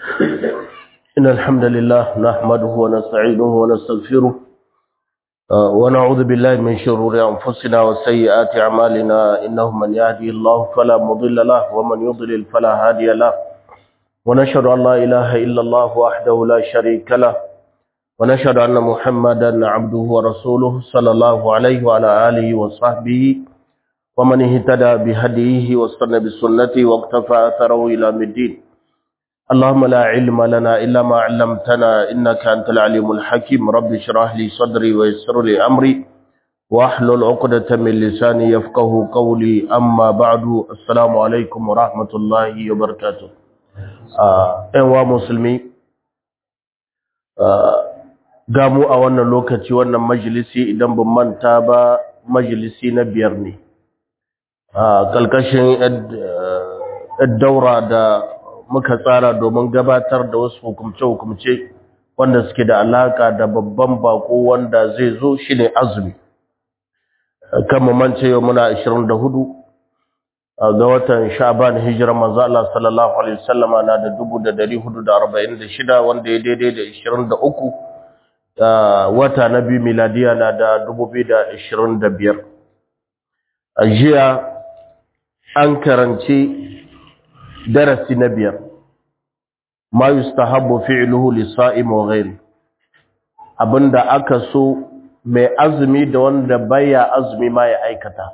إن الحمد لله نحمده ونستعينه ونستغفره ونعوذ بالله من شرور أنفسنا وسيئات أعمالنا إنه من يهدي الله فلا مضل له ومن يضلل فلا هادي له ونشهد أن لا إله إلا الله وحده لا شريك له ونشهد أن محمدا عبده ورسوله صلى الله عليه وعلى آله وصحبه ومن اهتدى بهديه واستنى بسنته واقتفى أثره إلى الدين. اللهم لا علم لنا إلا ما علمتنا إنك أنت العليم الحكيم. رب اشرح لي صدري ويسر لي أمري واحلل عقدة من لساني يفقه قولي. أما بعد السلام عليكم ورحمة الله وبركاته. أيها المسلمين gamu a wannan lokaci wannan majalisi idan ban manta ba majalisi na biyar ne kalkashin daura da muka tsara domin gabatar da wasu hukumce-hukumce wanda suke da alaka da babban bako wanda zai zo shine azumi. Kan mu mance yau muna 24 ga watan Sha'ban hijira manzo Allah sallallahu alaihi wasallama na da 1446 wanda ya daidai da 23 wata na biyu miladiya na da 2025. A jiya an karanci darasi na biyar ma yustahabbu fi'luhu lis-sa'im wa ghayri, abinda aka so mai azumi da wanda baya azumi ma ya aikata.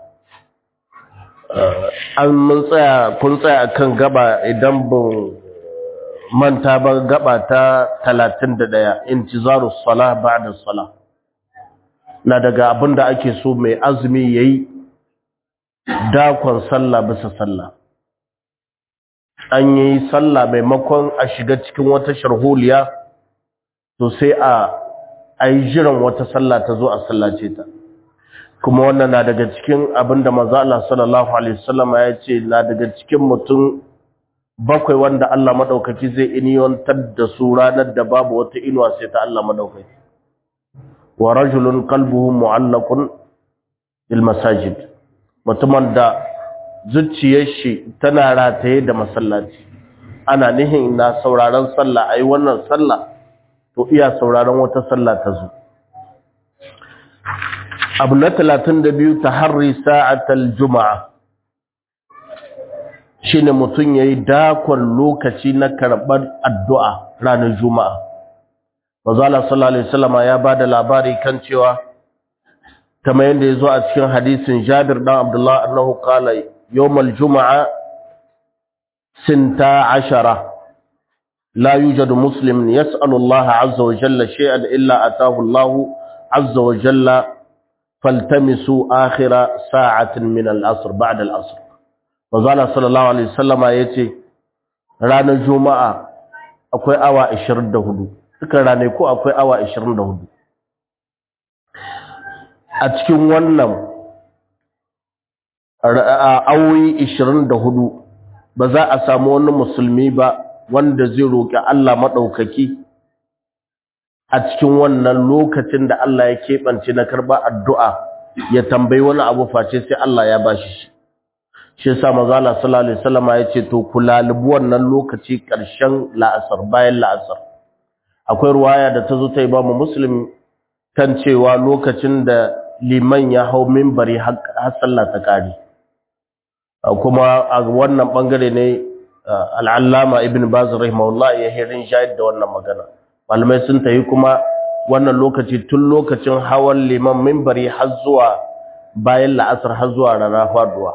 Kun tsaya kan gaba idan ban manta ba gaba ta 31 intizarus salah ba'da salah, na daga abinda ake so mai azumi yayi dakon sallah bisa sallah. An yi sallah maimakon a shiga cikin wata sharholiya to sai a yi jiran wata sallah ta zo a sallace ta. Kuma wannan na daga cikin abinda manzo Allah sallallahu alaihi wasallam ya ce na daga cikin mutum bakwai wanda Allah madaukaki zai iniyantar da su ranar da babu wata inuwa sai ta Allah madaukaki. Wa rajulun qalbuhu mu'allaqun bil masajid, mutumin da zuciyar shi tana rataye da masallaci. Ana nihin na sauraron sallah, ai wannan sallah to iya sauraron wata sallah ta zo. Abu na 32 taharri sa'atal juma'a, shine mutum yayi dakon lokaci na karɓar addu'a ranar juma'a. Manzo Allah sallallahu alaihi wasallam ya bada labari kan cewa kamar yadda yazo a cikin hadisin Jabir dan Abdullah annahu qala يوم الجمعة 12 لا يوجد مسلم يسأل الله عز وجل شيئا إلا أتاه الله عز وجل فالتمسوا آخر ساعة من العصر بعد العصر. وقال صلى الله عليه وسلم يتي رانا الجمعة أكوي أوا 24 suka rane ko akwai awa 24 a cikin wannan awoyi 24 ba za a samu wani musulmi ba wanda zai roƙi Allah maɗaukaki a cikin wannan lokacin da Allah ya keɓance na karɓa addu'a ya tambayi wani abu face sai Allah ya bashi shi. Shi yasa manzo Allah sallallahu alaihi wasallam ya ce to ku lalubi wannan lokaci ƙarshen la'asar, bayan la'asar. Akwai ruwaya da ta zo ta Imam Muslim kan cewa lokacin da liman ya hau minbari har sallah ta kare. Kuma a wannan bangare ne al'allama ibn Baz rahimahullah ya hirin shahid da wannan magana. Malamai sun tayi kuma wannan lokaci tun lokacin hawan liman minbari har zuwa bayan la'asar har zuwa rana faduwa.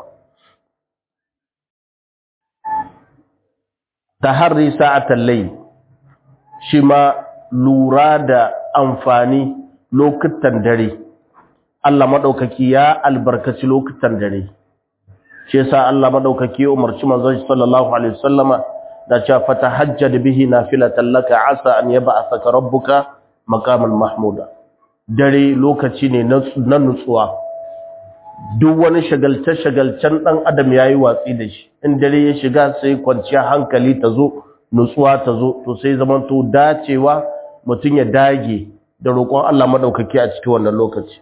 Taharri sa'atal layl, shi ma lura da amfani lokutan dare. Allah madaukaki ya albarkaci lokutan dare. Shi yasa Allah madaukaki ya umarci manzon sallallahu alaihi wasallama da cewa fatahajjad bihi nafilatan laka asa an yab'athaka rabbuka maqaman mahmuda. Dare lokaci ne na nutsuwa. Duk wani shagalce-shagalcen dan adam yayi watsi da shi. In dare ya shiga sai kwanciya hankali ta zo, nutsuwa ta zo, to sai zaman to dacewa mutun ya dage da roƙon Allah madaukaki a cikin wannan lokaci.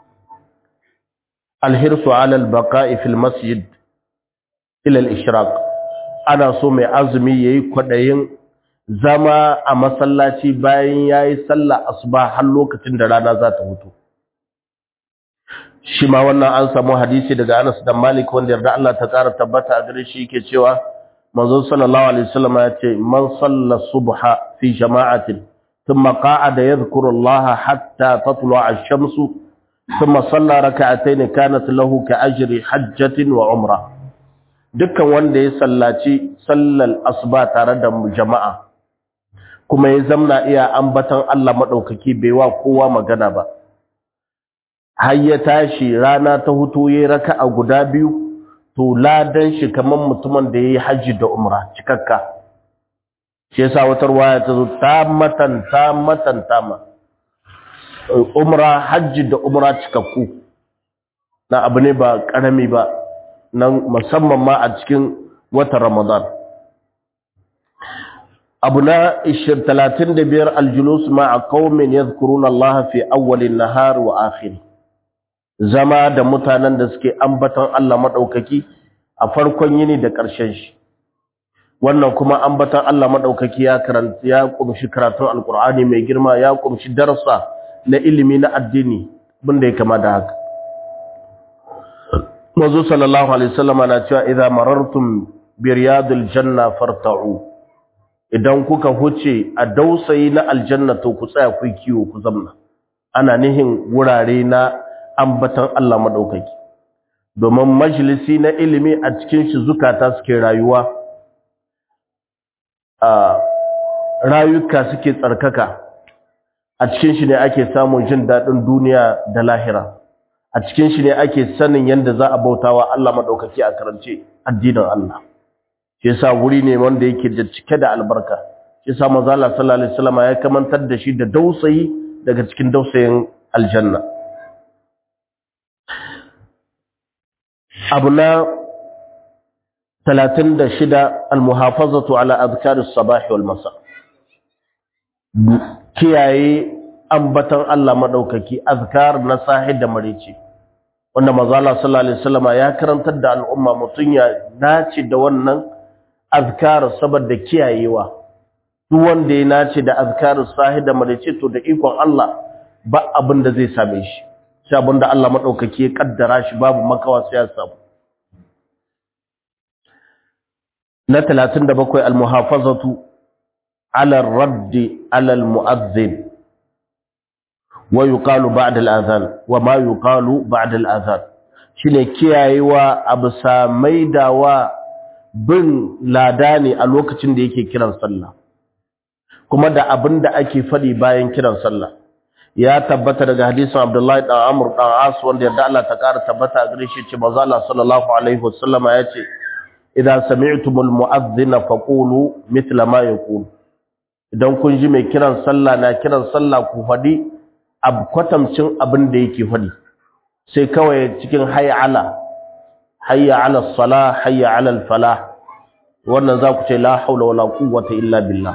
Alhirsu ala albaqa'i fil masjid ila al-ishraq, ana so mai azumi yayi kwadayin zama a masallaci bayan yayi sallah asuba har lokacin da rana za ta fito. Shi ma wannan an samu hadisi daga Anas dan Malik wanda yarda Allah ta ƙara tabbata a gare shi yake cewa manzo sallallahu alaihi wasallam ya ce man salla subha fi jama'atin thumma qa'ada yadhkuru Allah hatta tatlu'a ash-shamsu thumma salla rak'atayn kanat lahu ka ajri hajjatin wa umrah. Dukkan wanda ya sallaci sallal asuba tare da jama'a kuma ya zamna iya ambatan Allah madaukaki bai wa kowa magana ba, har ya tashi rana ta hutu yayi raka'a guda biyu, to ladan shi kaman mutumin da yayi haji da umra cikakka. Shi yasa wata riwaya ta zo tama umra haji da umra cikakku na abu ne ba karami ba, nan musamman ma a cikin watan Ramadan. abu na 35 aljulus ma'a qaumin yadhkuruna Allah fi awwalin nahar wa akhirih, zama da mutanen da suke ambaton Allah madaukaki a farkon yini da ƙarshen shi. Wannan kuma ambaton Allah madaukaki ya kumshi karatun alqur'ani mai girma, ya kumshi darasa na ilimi na addini bunda ya kama da haka. Manzo sallallahu alaihi wasallam na cewa idza marartum bi riyadil janna farta'u, idan kuka huce a dausayi na aljanna to ku tsaya ku kiwo ku zamna. Ana nihin wurare na ambatan Allah madaukaki, domin majalisi na ilimi a cikin shi zukata suke rayuwa, rayuka suke tsarkaka, a cikin shi ne ake samun jin daɗin duniya da lahira, a cikin shi ne ake sanin yadda za a bautawa Allah madaukaki a karance addinin Allah. Shi yasa wuri ne wanda yake da cike da albarka. Shi yasa manzo Allah sallallahu alaihi wasallam ya kamantar da shi da dausayi daga cikin dausayin aljanna. Abu na 36 almuhafazatu ala adhkar as-sabah wal masa, kiyaye ambatan Allah madaukaki azkar na sahi da marici, wanda manzo Allah sallallahu alaihi wasallam ya karantar da al'umma mutun ya dace da wannan azkar saboda kiyayewa. Duk wanda ya nace da azkar sahi da marici to da ikon Allah ba abin da zai same shi, sai abin da Allah madaukaki ya kaddara shi babu makawa sai ya samu. Na 37 almuhafazatu ala ar-radd ala al-mu'adhdhin wa yuqalu ba'da al-adhan wa ma yuqalu ba'da al-adhan, shine kiyayewa abu samaidawa bin ladani a lokacin da yake kiran sallah, kuma da abin da ake fadi bayan kiran sallah. Ya tabbata daga hadisin Abdullahi dan Amr dan As wanda yadda Allah ta kara tabbata gare shi, ce manzo Allah sallallahu alaihi wasallam ya ce idza sami'tumul mu'adhdhina faqulu mithla ma yaqulu, idan kun ji mai kiran sallah na kiran sallah ku fadi kwatamcin abin da yake fadi, sai kawai cikin hayya ala salah hayya ala al falah, wannan za ku ce la haula wala quwwata illa billah.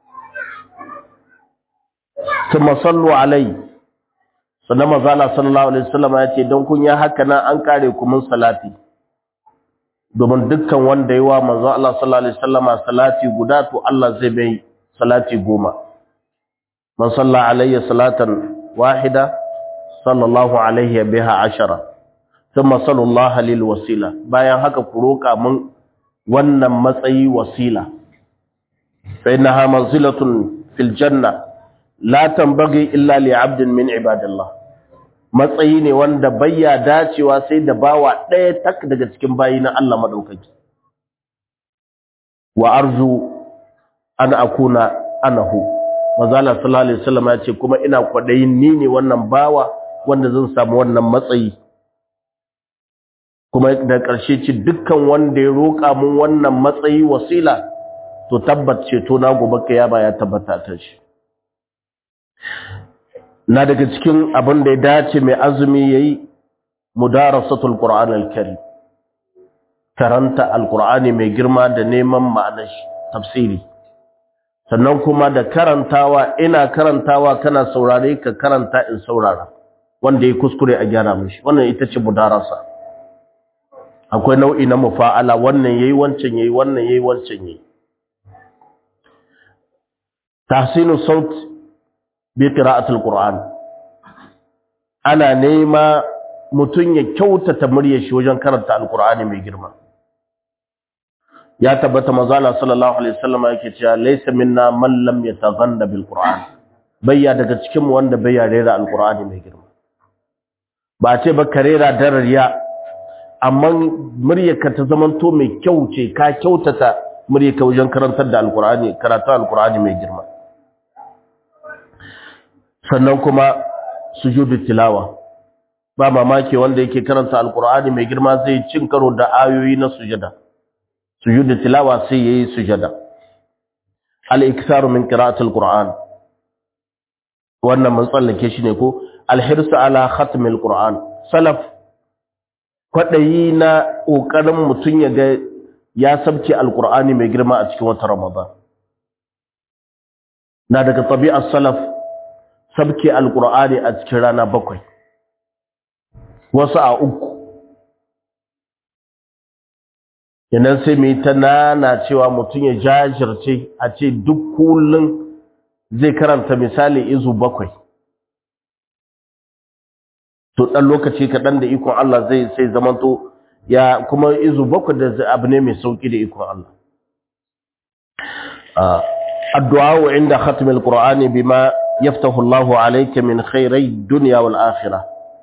Kuma sallu alai, sannan manzo Allah sallallahu alaihi wasallam ya ce dan kun yi haka nan an kare ku mun salati, domin dukkan wanda yi wa manzo Allah sallallahu alaihi wasallam salati guda to Allah zai bai salati 10. Man salla alayya salatan wahida sallallahu alaihi biha 10, thumma sallallahu lil wasila. Bayan haka ku roka mun wannan matsayi wasila, fa innaha manzilatun fil janna la tambaghi illa li 'abdin min ibadillah. Matsayi ne wanda bayya dacewa sai da bawa ɗaya tak daga cikin bayi na Allah madaukaki. Wa arju an akuna anahu, manzala sallallahu alaihi wasallam ya ce kuma ina kwadayin ni ne wannan bawa wanda zan samu wannan matsayi. Kuma da ƙarshe ce dukkan wanda ya roƙa mun wannan matsayi wasila to tabbace to na gobe kiyama ya tabbata ta shi. Na daga cikin abin da ya dace mai azumi yayi mudarasatul Qur'an al-Karim, karanta al-Qur'ani mai girma da neman ma'anar shi, tafsiri. Sannan kuma da karantawa, ina karantawa kana saurare ka karanta in saurara, wanda ya kuskure a gyara mishi. Wannan ita ce mudarasa. Akwai nau'i na mufa'ala, wannan yayi wancan yayi, wannan yayi wancan yayi. tahsinu saut bi qira'atil qur'an ana nema mutun ya kyautata muryar shi wajen karanta alqur'ani mai girma. Ya tabbata manzo Allah sallallahu alaihi wasallam yake cewa laysa minna man lam yataghanna bil qur'an, bayya daga cikin mu wanda bayya rera alqur'ani mai girma. Ba ce ba karera darariya, amma muryarka ta zamanto mai kyau ce, ka kyautata muryarka wajen karantar da alqur'ani, karatu alqur'ani mai girma. Sannan kuma sujudu tilawa, ba mamaki wanda yake karanta alqur'ani mai girma zai cin karo da ayoyi na sujada. Sujudu tilawa sai yayi sujada. Al-iktharu min qira'ati al-Qur'an, wannan mun tsallake shi ne ko al-hirsu ala khatm al-Qur'an. Salaf kwadayi na kokarin mutun ya ga ya sabke al-Qur'ani mai girma a cikin watan Ramadan. Na daga tabi'ar salaf sabke al-Qur'ani a cikin rana 7, wasu a 3. Yanan sai mai ta nana cewa mutum ya jajirce a ce duk kullum zai karanta misali izu 7. To ɗan lokaci kaɗan da ikon Allah zai sai zamanto ya kuma izu 7 da abu ne mai sauƙi da ikon Allah. Addu'a wa inda khatmil Qur'ani bima yaftahu Allahu alayka min khairai dunya wal akhirah.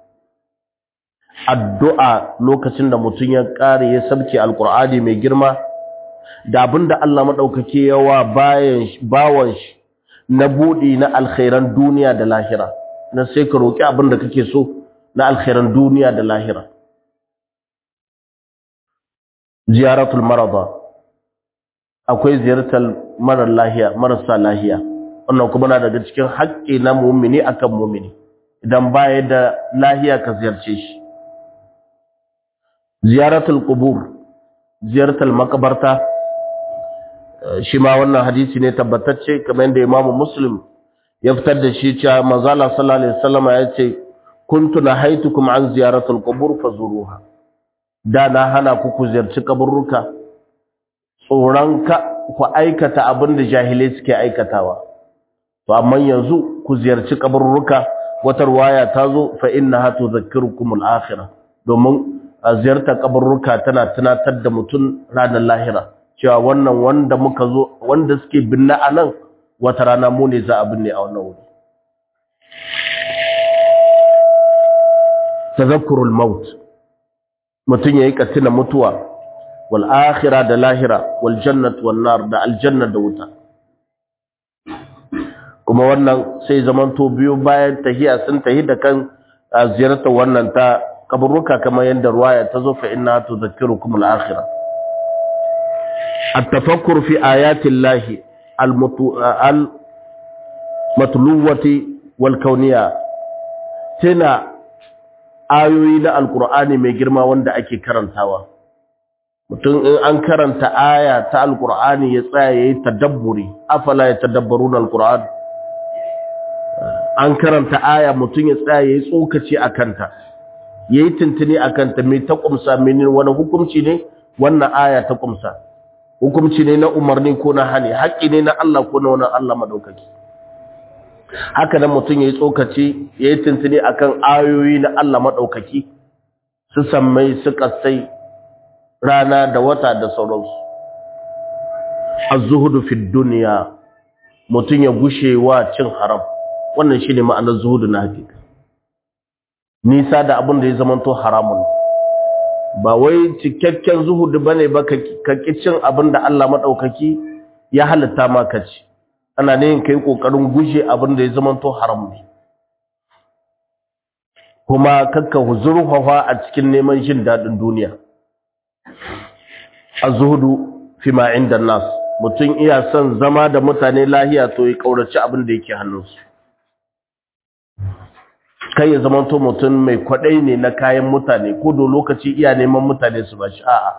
Addu'a lokacin da mutum ya ƙare ya sabke alƙur'ani mai girma da abinda Allah maɗaukake yawa bawan shi na buɗi na alkhairan duniya da lahira, na sai ka roƙi abinda kake so na alkhairan duniya da lahira. Ziyaratul marada, akwai ziyartar marasa lahiya, wannan kuma na daga cikin haƙƙi na mu'mini akan mu'mini, idan baya da lahiya ka ziyarce shi. Ziyaratul qubur, ziyaratul makabarta, shi ma wannan hadisi ne tabbatacce kamar yadda Imam Muslim ya fitar da shi cewa manzo Allah sallallahu alaihi wasallam ya ce kuntu nahaitukum an ziyaratul qubur fazuruha. Da na hana ku ziyarci kaburruka, tsoron ka ku aikata abin da jahilai suke aikatawa. To amma yanzu ku ziyarci kaburruka, wata riwaya ta zo fa innaha tudhakkirukumul akhirah, domin a ziyartar kaburruka tana tunatar da mutum ranar lahira cewa wannan wanda muka zo wanda suke binne a nan wata rana mu ne za a binne a wannan wuri. Tazakkurul maut, mutum yayi katina mutuwa, wal akhirah da lahira, wal jannat wan nar da aljanna da wuta. Kuma wannan sai zamanto biyo bayan tahiya sun tahi da kan ziyartar wannan ta kaburruka kamar yadda ruwaya ta zo fa inna tudhakkirukum al-akhirah. At-tafakkur fi ayati llahi al-matluwati wal kawniyya, tana ayoyi na alqur'ani mai girma wanda ake karantawa. Mutum in an karanta aya ta alqur'ani ya tsaya yayi tadabburi, afala yatadabbaruna alqur'an. An karanta aya mutum ya tsaya yayi tsokaci akanta, yayi tuntuni akan ta me ta kumsa, menene wani hukunci ne wannan aya ta kumsa, hukunci ne na umarni ko na hani, haƙi ne na Allah ko na wani Allah madaukaki. Haka nan mutum yayi tsokaci yayi tuntuni akan ayoyi na Allah madaukaki, su sammai su kasai, rana da wata da sauransu. Az-zuhdu fi dunya, mutum ya gushewa cin haram, wannan shine ma'anar zuhudu na hakika. Nisa da abin da ya zamanto haramun, ba wai cikakken zuhudu bane ba ka kicin abin da Allah madaukaki ya halitta maka ci, ana ne yin kai kokarin guje abin da ya zamanto haram ne, kuma kakka huzurfafa a cikin neman jin dadin duniya. Az-zuhudu fi ma inda nas, mutum iya son zama da mutane lahiya to ya kaurace abin da yake hannunsu. Kai ya zamanto mutum mai kwadai ne na kayan mutane, ko da lokaci iya neman mutane su bashi, a'a.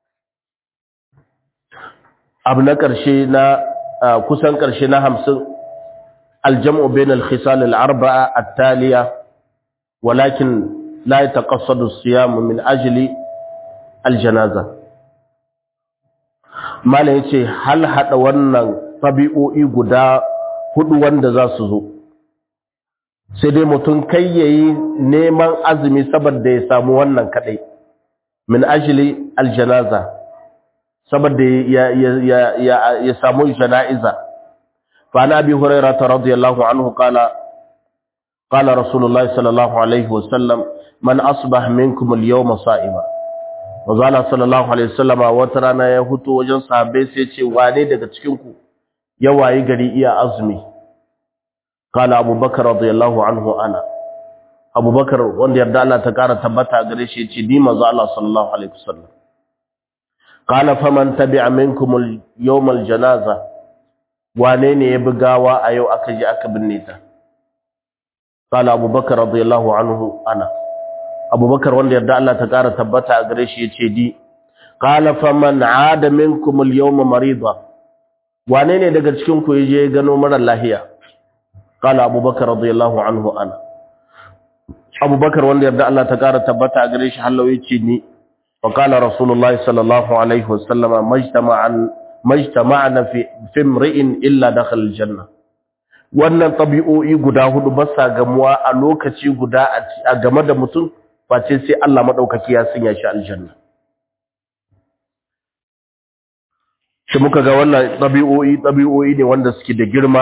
Abu na ƙarshe na kusan ƙarshe na 50, aljam'u bain al-khisal al-arba'a at-taliya, walakin la yataqassadu as-siyam min ajli al-janaza. Malam yace hal hada wannan tabi'o'i guda hudu wanda za su zo, sai dai mutum kai yayi neman azumi saboda ya samu wannan kadai min ajli aljanaza, saboda ya samu janaiza. fa ana abi hurairah radiyallahu anhu qala rasulullahi sallallahu alaihi wasallam man asbah minkum al-yawma sa'ima. wazala sallallahu alaihi wasallam wata rana ya huto wajen sahabbai sai ce wane daga cikin ku ya wayi gari iya azumi? qala abubakar radiyallahu anhu ana. abubakar wanda yarda Allah ta kara tabbata gare shi ce ni manzo Allah sallallahu alaihi wasallam. qala faman tabi'a minkum al-yawm al-janaza, wane ne ya bugawa a yau aka je aka binne ta? qala abubakar radiyallahu anhu ana. abubakar wanda yarda Allah ta kara tabbata gare shi yace di. qala faman 'ada minkum al-yawma marida, wane ne daga cikin ku yaje gano mara lahiya? qala abubakar radiyallahu anhu ana. abubakar wanda yarda Allah ta kara tabbata gare shi hallo yace ni. wa qala rasulullah sallallahu alaihi wasallam majtama'na fi imri'in illa dakhala al-janna. wannan tabi'o'i guda hudu ba sa gamuwa a lokaci guda a game da mutum face sai Allah madaukaki ya sanya shi aljanna. shi muka ga wannan tabi'o'i ne wanda suke da girma.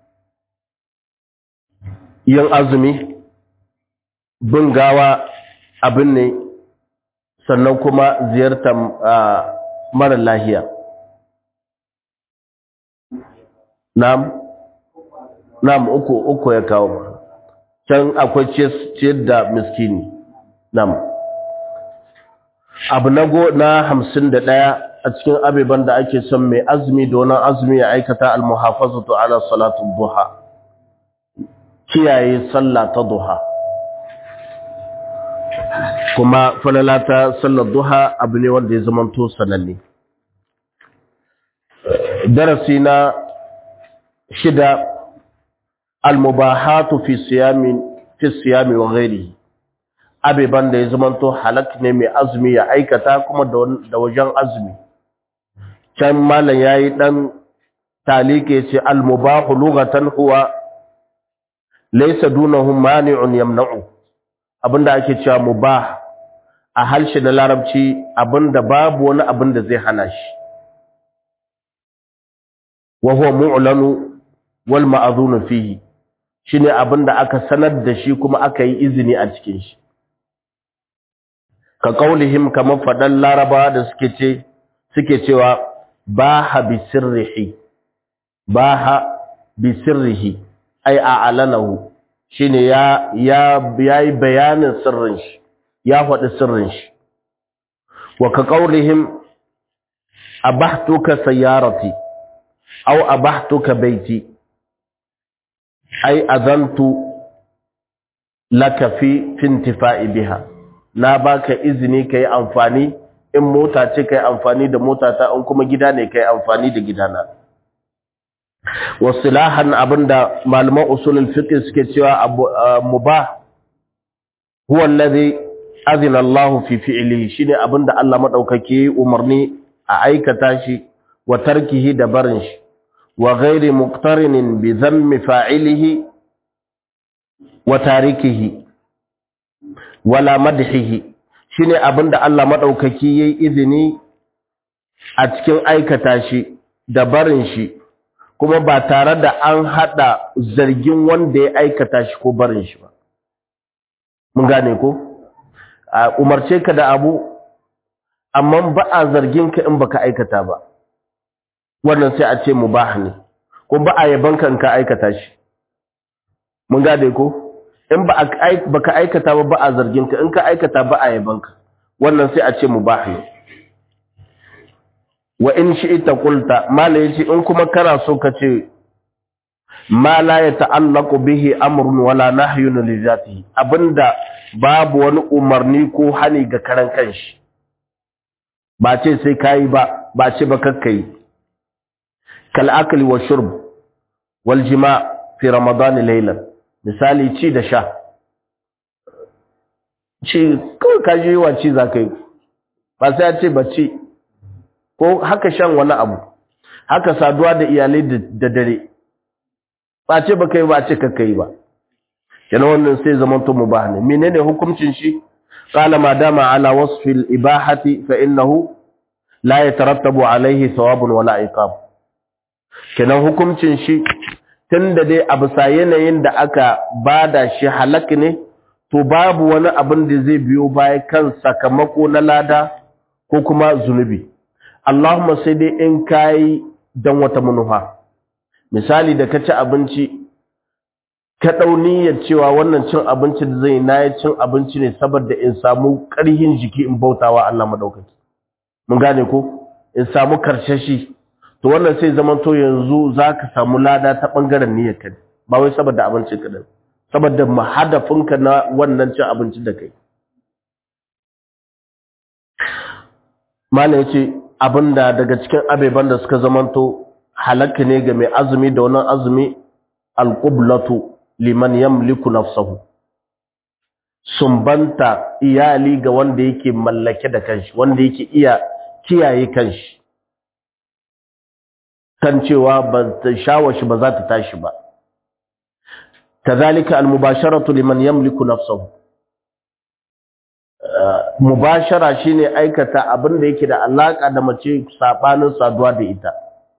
yin azumi, bin gawa abin ne, sannan kuma ziyartar mara lahiya. Na'am uku ya kawo. Can akwai ciyar da miskini. Na'am. Abu na 51 a cikin abeban da ake son mai azumi da wani azumi ya aikata al-muhafazatu ala salatu duha. Kiyaye sallah ta duha. Kuma falalata sallar duha abu ne wanda ya zamanto sananne. Darasi na 6 al-mubahatu fi siyami wa ghairihi. Abeban da ya zamanto halak ne mai azumi ya aikata kuma da wajen azumi. Can malam yayi dan talike ce al-mubahu lughatan huwa laysa dunahu mani'un yamna'u. Abinda ake cewa mubah a harshe na larabci abinda babu wani abin da zai hana shi. wa huwa mu'lanu wal ma'dhunu fihi, shine abinda aka sanar da shi kuma aka yi izini a cikin shi. ka qaulihim kama fadan laraba da suke cewa baha bi sirrihi ay a'lanahu, shine yayi bayanin sirrin shi, ya faɗi sirrin shi. wa ka qaulihim abahtuka sayyarati aw abahtuka baiti ay adantu laka fi intifa'i biha, na baka izini kai amfani, in mota ce kai amfani da motata, in kuma gida ne kai amfani da gidana. wasilahan abinda malaman usulul fiqh suke cewa mubah huwa alladhi adina Allah fi fi'lihi, shine abinda Allah madaukake umarni a aikata shi, wa tarkihi da barin shi, wa ghairi muqtarinin bi dhammi fa'ilihi wa tarikihi wala madhihi, shine abinda Allah madaukake yayi izini a cikin aikata shi da barin shi, kuma ba tare da an hada zargin wanda ya aikata shi ko barin shi ba. Mun gane ko? Umarce ka da abu amma ba a zargin ka in baka aikata ba, wannan sai a ce mubah ne, ko ba a yaban ka in ka aikata shi. Mun gane ko? In baka aikata ba a zargin ka, in ka aikata ba a yaban ka, wannan sai a ce mubah ne. wa in shi'ta qulta, mala yace in kuma kana so ka ce ma la yata'allaqu bihi amrun wala nahyun li zatihi, abinda babu wani umarni ko hani ga karan kanshi, ba ce sai kai ba ce ba kakkai. kal akli wa shurb wal jima' fi ramadan laylan, misali ci da sha. ci ko kaji wa ci zakai, ba sai ya ce ba ci, ko haka shan wani abu, haka saduwa da iyalai da dare, ba ce ba kai ba ce ka kai ba kenan wannan sai zaman to mubah ne menene hukuncin shi qala ma dama ala wasfi al-ibahati fa innahu la yatarattabu alayhi thawabun wala iqab kenan hukuncin shi tunda dai abu sa yanayin da aka bada shi halak ne to babu wani abin da zai biyo baya kan sakamako na lada ko kuma zunubi Allahumma sai dai in kai dan wata manufa misali da ka ci abinci ka dauniyar cewa wannan cin abinci da zai na cin abinci ne saboda in samu ƙarhin jiki in bautawa Allah madaukaki mun gane ko in samu karshashi to wannan sai zaman to yanzu zaka samu lada ta bangaren niyyar ka ba wai saboda abincin ka din saboda mahadafinka na wannan cin abinci da kai malai yace abinda daga cikin abeban da suka zamanto halaka ne ga mai azumi da wannan azumi alqublatu liman yamliku nafsahu sumbanta iyali ga wanda yake mallake da kanshi wanda yake iya kiyaye kanshi kan cewa ba ta shawashi ba za ta tashi ba kazalika almubasharatu liman yamliku nafsahu mubashara shine aikata abin da yake da alaka da mace sabanin saduwa da ita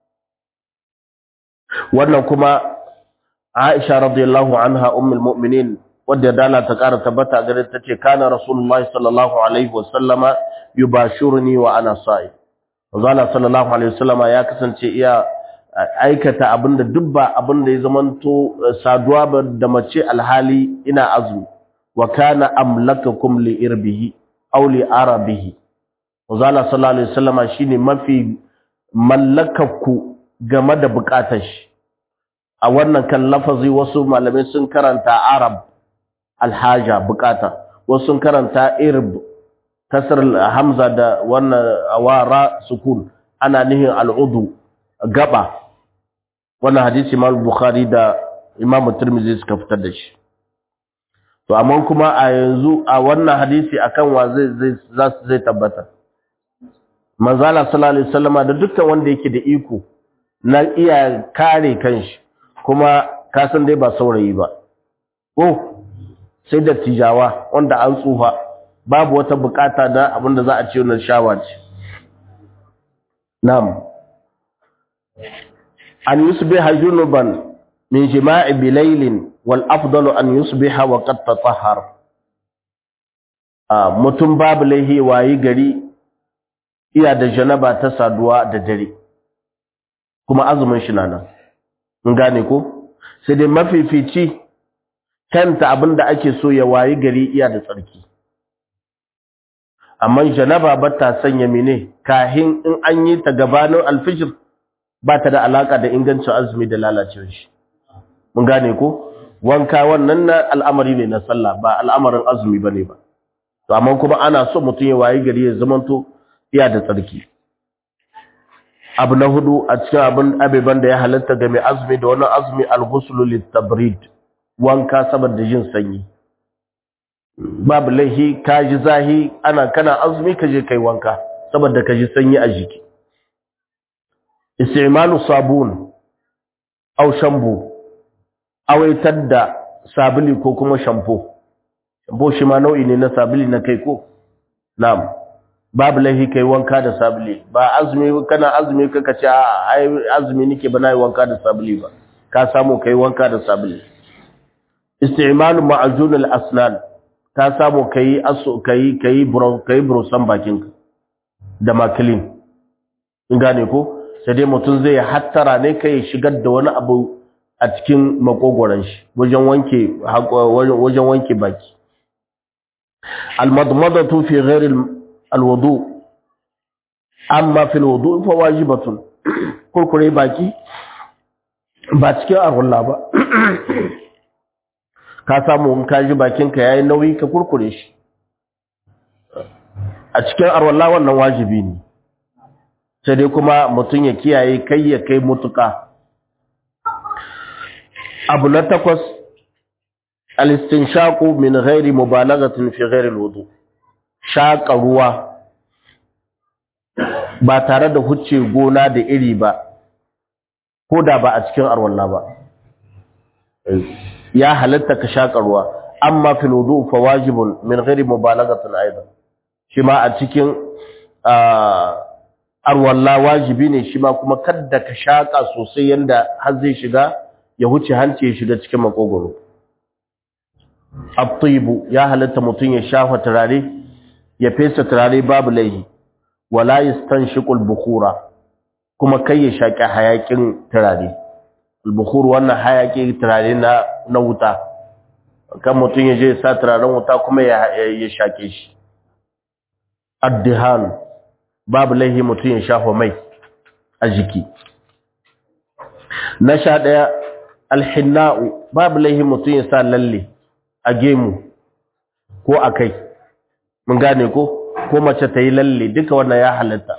wannan kuma Aisha radiyallahu anha ummul mu'minin wadda dala ta ƙara tabbata gare ta ce kana rasulullahi sallallahu alaihi wasallama yubashiruni wa ana sa'i manzo sallallahu alaihi wasallama ya kasance iya aikata abinda dubba abinda ya zamanto saduwa da mace alhali ina azumi wa kana amlakakum li irbihi aw li arabihi manzo sallallahu alaihi wasallama shine mafi mallakakku game da bukatar shi a wannan kan lafazi wasu malamai sun karanta arab alhaja bukata wasu sun karanta irb kasar hamza da wannan awara sukun ana nihin al'udu gaba wannan hadisi Imam Bukhari da Imam Tirmidhi suka fitar da shi to amma kuma a yanzu a wannan hadisi akan wa zai tabbata manzala sallallahu alaihi wasallama da dukkan wanda yake da iko na iya kare kanshi kuma ka san dai ba saurayi ba sai da tijawa wanda an tsufa babu wata bukata da abinda za a ce wannan shawa ce na'am an yusbiha junuban min jima'i bilailin wal afdalu an yusbiha wa qad tatahhar mutum babu laihi wayi gari iya da janaba ta saduwa da dare kuma azumin shi nan mun gane ko sai dai mafifici kanta abinda ake so ya wayi gari iya da tsarki amma janaba ba ta sanya mene kahin in an yi ta gabanin alfijir ba ta da alaka da ingancin azumi da lalacewar shi mun gane ko wanka wannan na al'amari ne na sallah ba al'amarin azumi bane ba to amma kuma ana so mutum ya wayi gari ya zamanto iya da tsarki abu na hudu a cikin abeban da ya halatta ga mai azumi da wannan azumi al-ghuslu lit-tabrid wanka saboda jin sanyi babu laihi kaji zahi kana azumi kaje kai wanka saboda kaji sanyi a jiki istimalu sabun aw shambu awaitar da sabili ko kuma shampoo shi ma nau'i ne na sabili na kai ko na'am babu laihi kai wanka da sabili ba azumi kana azumi kaka ce ai azumi nake ba nayi wanka da sabili ba ka samu kai wanka da sabili isti'malu ma'jun al-asnan ka samu kai brusan bakinka da makilin in gane ko sai dai mutum zai hattara ne kai shigar da wani abu a cikin makogoran shi wajen wanke baki al-madmadatu fi ghairi al-wudu amma fi al-wudu fa wajibatun kurkure baki ba cikin arwalla ba ka samu in ka ji bakinka yayi nauyi ka kurkure shi a cikin arwalla wannan wajibi ne sai dai kuma mutum ya kiyaye kai ya kai mutuka abu na 8 al-istinshaqu min ghairi mubalaghatin fi ghairi al-wudu shaƙa ruwa ba tare da hucce gona da iri ba ko da ba a cikin arwalla ba ya halatta ka shaka ruwa amma fil wudu fa wajibun min ghairi mubalaghatin aidan shi ma a cikin arwalla wajibi ne shi ma kuma kadda ka shaka sosai yanda har zai shiga ya huce hanci ya shiga cikin makogoro. At-tayyibu ya halatta mutun ya shafa turare ya fesa turare babu laihi wala yastanshiqul bukhura kuma kai ya shaki hayakin turare. Al-bukhur wannan hayaki turare na wuta kan mutun ya je sa turaren wuta kuma ya shake shi. Ad-dihan babu laihi mutun ya shafa mai a jiki. Na 11 al-hinna'u babu laihi mutun ya sa lalle a gemu ko a kai mun gane ko mace ta yi lalle duka wannan ya halatta.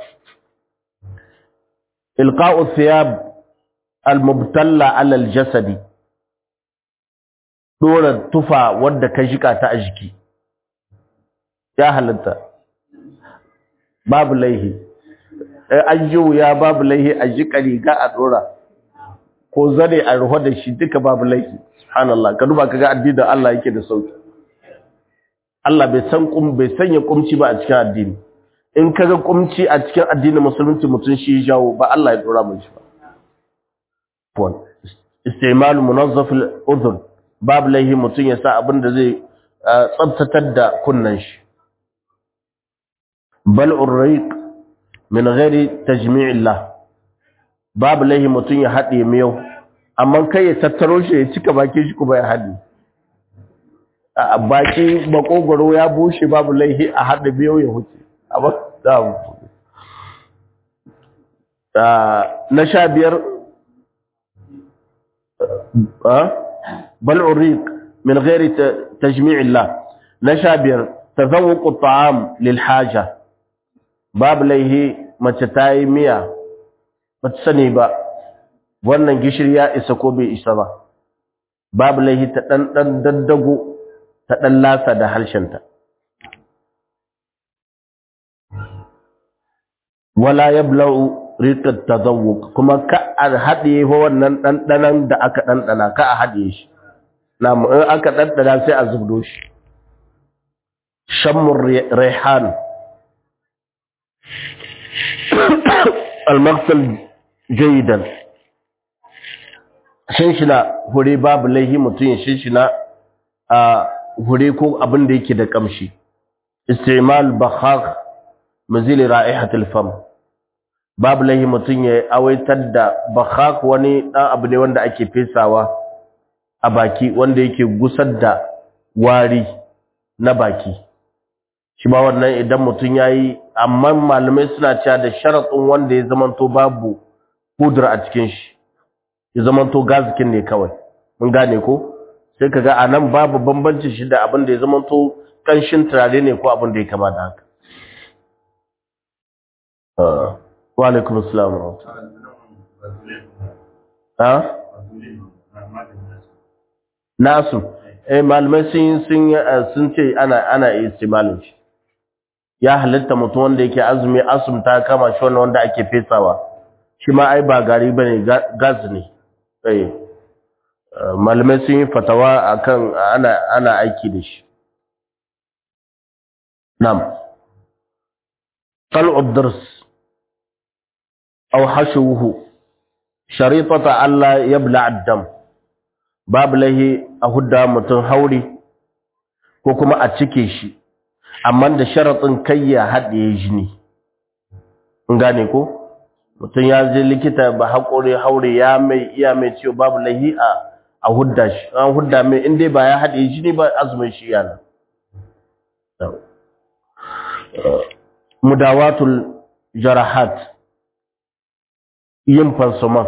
Ilqa'u thiyab al-mubtalla 'ala al-jasadi dora tufa wadda ka jika ta a jiki ya halatta babu laihi. Ayyu ya babu laihi a jika riga a dora ko zane a ruwa da shi duka babu laihi. Subhanallah ka duba kaga addinin Allah yake da sauki. Allah bai sanya kumci ba a cikin addini. In kaga kumci a cikin addinin musulunci mutun shi jawo ba Allah ya dora mun shi ba. Istimal munazzaf al-udhun babu laihi mutun ya sa abin da zai tsabtatar da kunnan shi. Bal'ur riq min ghairi tajmi'illah babu laihi mutun ya hade miyau amma kai ya tattaro shi ya cika bakin shi kuma ya hade. A baki makogoro ya bushe babu laihi a hade miyau ya huce. Na 15 bal'ur riq min ghairi tajmi'illah. Na 15 tazawwuq at-ta'am lil haja babu laihi mace tayi miya bata sani ba wannan gishiri ya isa ko bai isa ba babu laihi ta dan daddago ta dan lasa da harshenta. Wala yabla'u riqat tadawwuq kuma ka a hadiye fa wannan dandanan da aka dandana ka a hadiye shi namu in aka dandana sai a zubdo shi. Shammur rihan al-maghsal jaydan shinshina hure babu laihi mutun ya shinshina a hure ko abin da yake da kamshi. Istimal bakhakh mazil ra'ihatul fam babu laihi mutun ya awaitar da bakhakh wani dan abu ne wanda ake fesawa a baki wanda yake gusar da wari na baki shi ba wannan idan mutun yayi amma malamai suna cewa da sharadin wanda ya zamanto babu pudra a cikin shi ya zamanto gazikin ne kawai mun gane ko sai kaga anan babu bambanci shi da abin da ya zamanto kanshin turare ne ko abin da ya kama da haka. Wa alaikum assalam wa rahmatullah. Nasu malamai sun ce ana istimalin shi ya halitta mutum wanda yake azumi asumta kama shi wanda ake fesawa shi ma ai ba gari bane gas ne. Malamai sun yi fatawa akan ana aiki da shi. Nam qal'ud dars aw hashuhu sharitata alla yabla ad-dam babu lahi a hudda mutum hauri ko kuma a cike shi amma da sharatin kai ya haɗe jini in gane ko mutum ya je likita ba haƙori haure ya mai ciwo babu lahi a hudda shi an hudda mai inda ba ya haɗe jini ba azumin shi yana. Mudawatul jarahat yin fansuman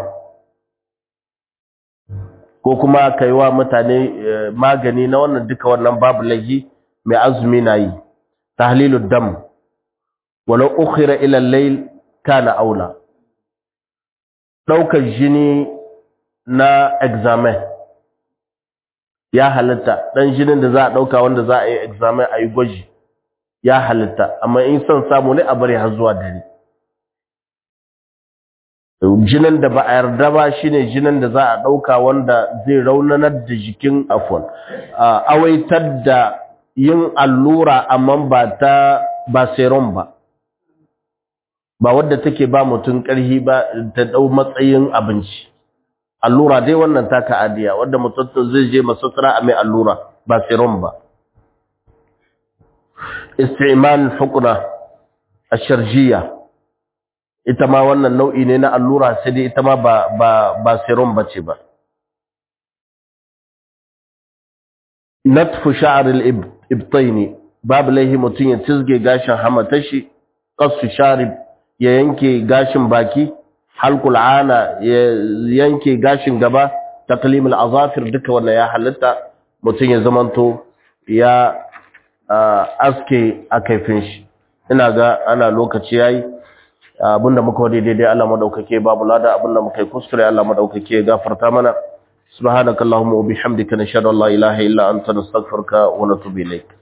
ko kuma kaiwa mutane magani na wannan duka wannan babu lahi mai azumi na yi. Tahlilud dam walau ukhira ila al-layl kana aula daukar jini na examen ya halitta dan jinin da za a dauka wanda za a yi examen a yi gwaji ya halitta amma in son samu ne a bari har zuwa dare. jinin da ba a yarda ba shine jinin da za a dauka wanda zai raunanar da jikin afwan awaitar da yin allura amma ba serum ba wadda take ba mutum karhi ba ta dau matsayin abinci. Allura dai wannan taka adiya wadda mutum zai je masasara a mai allura ba serum ba. Isti'mal hukuna ash-sharjiyya ita ma wannan nau'i ne na allura sai dai ita ma ba serum bace ba. Natfu sha'r al-ibtayn babu laihi mutum ya tizge gashin hamatashi, qassu sharib ya yanke gashin baki, halqul ana ya yanke gashin gaba, taqlimul azafir duka wannan ya halatta mutum ya zamanto ya aske a kaifin shi. Ina ga ana lokaci yayi abinda muka wadi daidai Allah madaukake babu lada, abinda muka yi kuskure Allah madaukake gafarta mana. Subhanakallahumma wa bihamdika nashhadu an la ilaha illa anta nastaghfiruka wa natubu ilayk.